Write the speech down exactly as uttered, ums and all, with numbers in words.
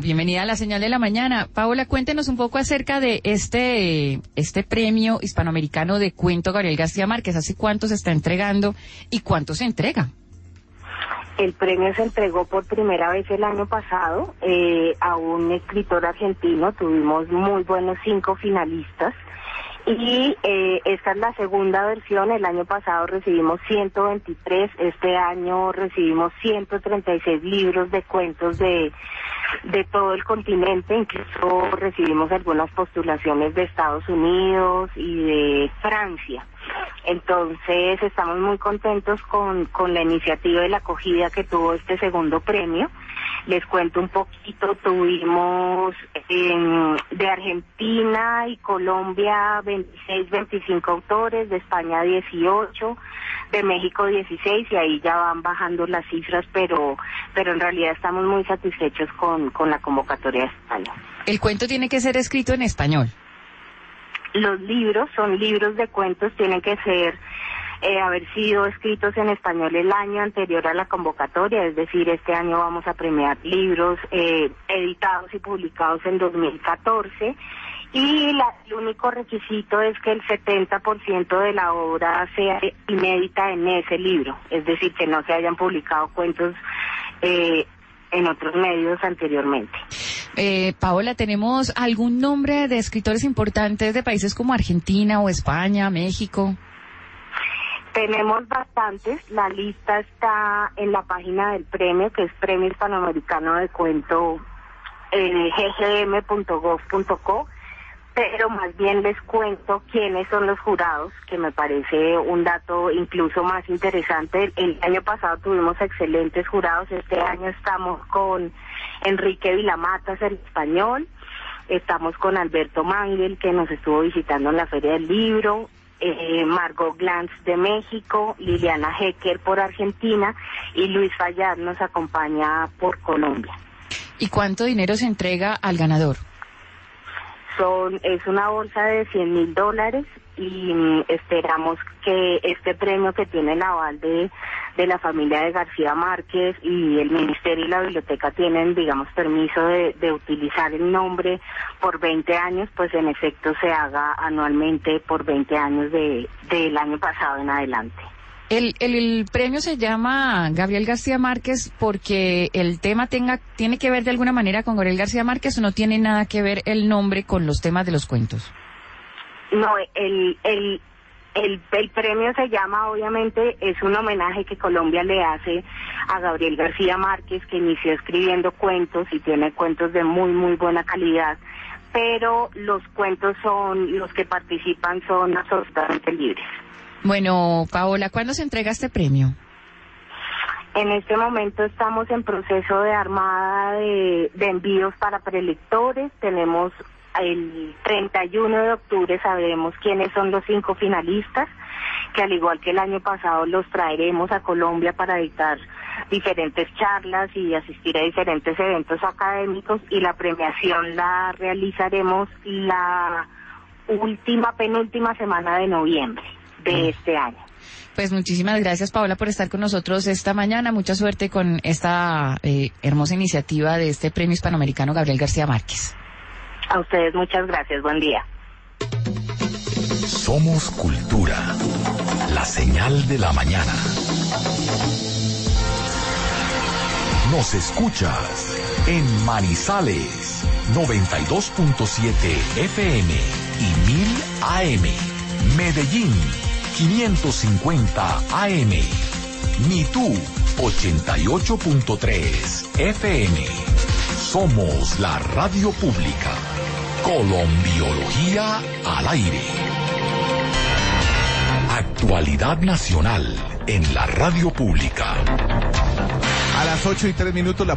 bienvenida a la Señal de la Mañana. Paola, cuéntenos un poco acerca de este, este premio hispanoamericano de cuento Gabriel García Márquez. ¿Hace cuánto se está entregando y cuánto se entrega? El premio se entregó por primera vez el año pasado eh, a un escritor argentino. Tuvimos muy buenos cinco finalistas. Y eh, esta es la segunda versión. El año pasado recibimos ciento veintitrés, este año recibimos ciento treinta y seis libros de cuentos de, de todo el continente, incluso recibimos algunas postulaciones de Estados Unidos y de Francia. Entonces estamos muy contentos con, con la iniciativa y la acogida que tuvo este segundo premio. Les cuento un poquito, tuvimos eh, de Argentina y Colombia veintiséis, veinticinco autores, de España dieciocho, de México dieciséis, y ahí ya van bajando las cifras, pero pero en realidad estamos muy satisfechos con, con la convocatoria de España. ¿El cuento tiene que ser escrito en español? Los libros son libros de cuentos, tienen que ser Eh, haber sido escritos en español el año anterior a la convocatoria, es decir, este año vamos a premiar libros eh, editados y publicados en dos mil catorce, y la, el único requisito es que el setenta por ciento de la obra sea inédita en ese libro, es decir, que no se hayan publicado cuentos eh, en otros medios anteriormente. Eh, Paola, ¿tenemos algún nombre de escritores importantes de países como Argentina o España, México? Tenemos bastantes, la lista está en la página del premio, que es Premio Hispanoamericano de Cuento, en g g m punto gov punto co, pero más bien les cuento quiénes son los jurados, que me parece un dato incluso más interesante. El año pasado tuvimos excelentes jurados, este año estamos con Enrique Vilamatas, el español, estamos con Alberto Mangel, que nos estuvo visitando en la Feria del Libro, Eh, Margot Glantz de México, Liliana Hecker por Argentina y Luis Fayad nos acompaña por Colombia. ¿Y cuánto dinero se entrega al ganador? Son es una bolsa de cien mil dólares y mm, esperamos que este premio, que tiene el aval de, de la familia de García Márquez, y el Ministerio y la Biblioteca tienen, digamos, permiso de, de utilizar el nombre por veinte años, pues en efecto se haga anualmente por veinte años de del año pasado en adelante. El, el, el premio se llama Gabriel García Márquez porque el tema tenga tiene que ver de alguna manera con Gabriel García Márquez, ¿o no tiene nada que ver el nombre con los temas de los cuentos? No, el el el, el premio se llama, obviamente, es un homenaje que Colombia le hace a Gabriel García Márquez, que inició escribiendo cuentos y tiene cuentos de muy, muy buena calidad, pero los cuentos son, los que participan son absolutamente libres. Bueno, Paola, ¿cuándo se entrega este premio? En este momento estamos en proceso de armada de, de envíos para prelectores. Tenemos el treinta y uno de octubre, sabremos quiénes son los cinco finalistas, que al igual que el año pasado los traeremos a Colombia para dictar diferentes charlas y asistir a diferentes eventos académicos, y la premiación la realizaremos la última, penúltima semana de noviembre de este año. Pues muchísimas gracias, Paola, por estar con nosotros esta mañana. Mucha suerte con esta eh, hermosa iniciativa de este Premio Hispanoamericano Gabriel García Márquez. A ustedes muchas gracias, buen día. Somos Cultura, la señal de la mañana. Nos escuchas en Manizales, noventa y dos punto siete F M y mil A M. Medellín, quinientos cincuenta A M. Mitú, ochenta y ocho punto tres F M. Somos la radio pública. Colombiología al aire. Actualidad nacional en la radio pública. A las ocho y tres minutos la